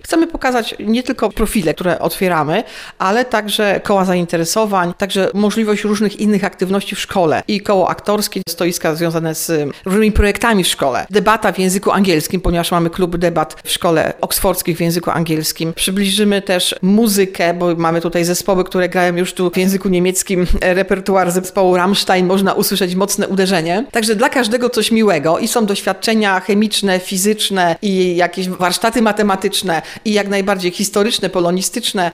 Chcemy pokazać nie tylko profile, które otwieramy, ale także koła zainteresowań, także możliwość różnych innych aktywności w szkole i koło aktorskie, stoiska związane z różnymi projektami w szkole. Debata w języku angielskim, ponieważ mamy klub debat w szkole oksfordzkiej w języku angielskim. Przybliżymy też muzykę, bo mamy tutaj zespoły, które grają już tu w języku niemieckim. Repertuar zespołu Rammstein, można usłyszeć mocne uderzenie. Także dla każdego coś miłego i są doświadczenia chemiczne, fizyczne i jakieś warsztaty matematyczne i jak najbardziej historyczne, polonistyczne.